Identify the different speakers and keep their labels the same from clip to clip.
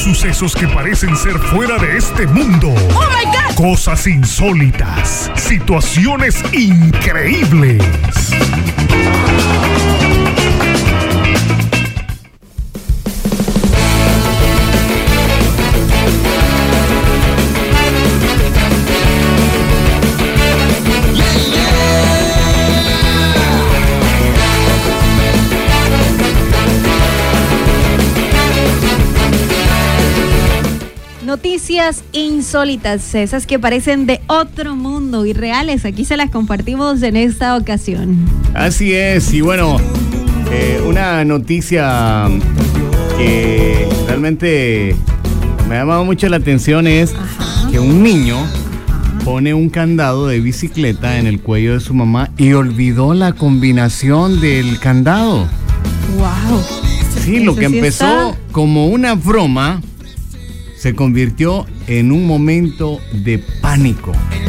Speaker 1: Sucesos que parecen ser fuera de este mundo.
Speaker 2: ¡Oh, my God!
Speaker 1: Cosas insólitas. Situaciones increíbles.
Speaker 2: Noticias insólitas, esas que parecen de otro mundo y reales. Aquí se las compartimos en esta ocasión.
Speaker 3: Así es, y bueno, una noticia que realmente me ha llamado mucho la atención es que un niño pone un candado de bicicleta en el cuello de su mamá y olvidó la combinación del candado.
Speaker 2: ¡Wow!
Speaker 3: Sí, lo que empezó como una broma se convirtió en un momento de pánico.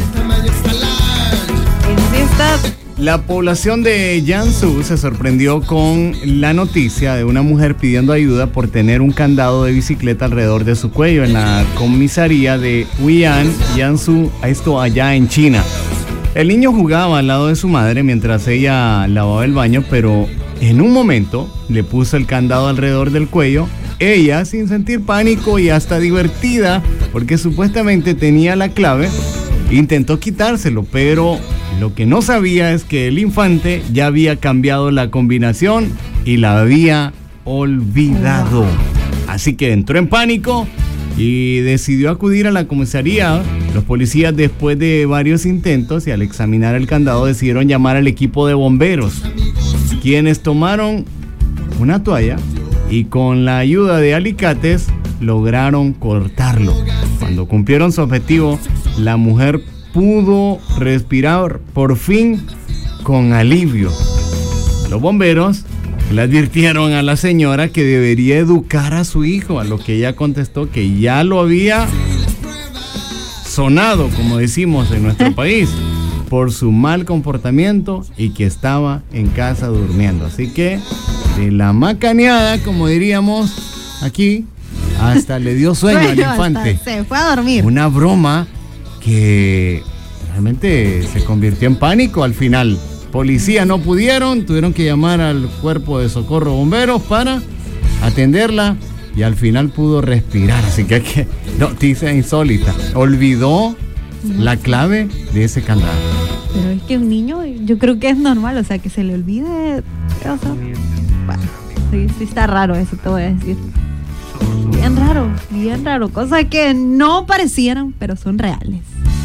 Speaker 3: La población de Jiangsu se sorprendió con la noticia de una mujer pidiendo ayuda por tener un candado de bicicleta alrededor de su cuello en la comisaría de Huiyan, Jiangsu, esto allá en China. El niño jugaba al lado de su madre mientras ella lavaba el baño, pero en un momento le puso el candado alrededor del cuello. Ella, sin sentir pánico y hasta divertida, porque supuestamente tenía la clave, intentó quitárselo, pero lo que no sabía es que el infante ya había cambiado la combinación y la había olvidado. Así que entró en pánico y decidió acudir a la comisaría. Los policías, después de varios intentos y al examinar el candado, decidieron llamar al equipo de bomberos, quienes tomaron una toalla y con la ayuda de alicates lograron cortarlo. Cuando cumplieron su objetivo, la mujer pudo respirar por fin con alivio. Los bomberos le advirtieron a la señora que debería educar a su hijo, a lo que ella contestó que ya lo había sonado, como decimos en nuestro país, por su mal comportamiento y que estaba en casa durmiendo. Así que de la macaneada, como diríamos aquí, hasta le dio sueño al infante.
Speaker 2: Se fue a dormir.
Speaker 3: Una broma que realmente se convirtió en pánico al final. Policía no pudieron, tuvieron que llamar al cuerpo de socorro bomberos para atenderla y al final pudo respirar. Así que noticia insólita. Olvidó la clave de ese candado.
Speaker 2: Pero es que un niño, yo creo que es normal, o sea, que se le olvide. O sea, bueno, sí está raro eso, te voy a decir. Bien raro, cosas que no parecieran, pero son reales.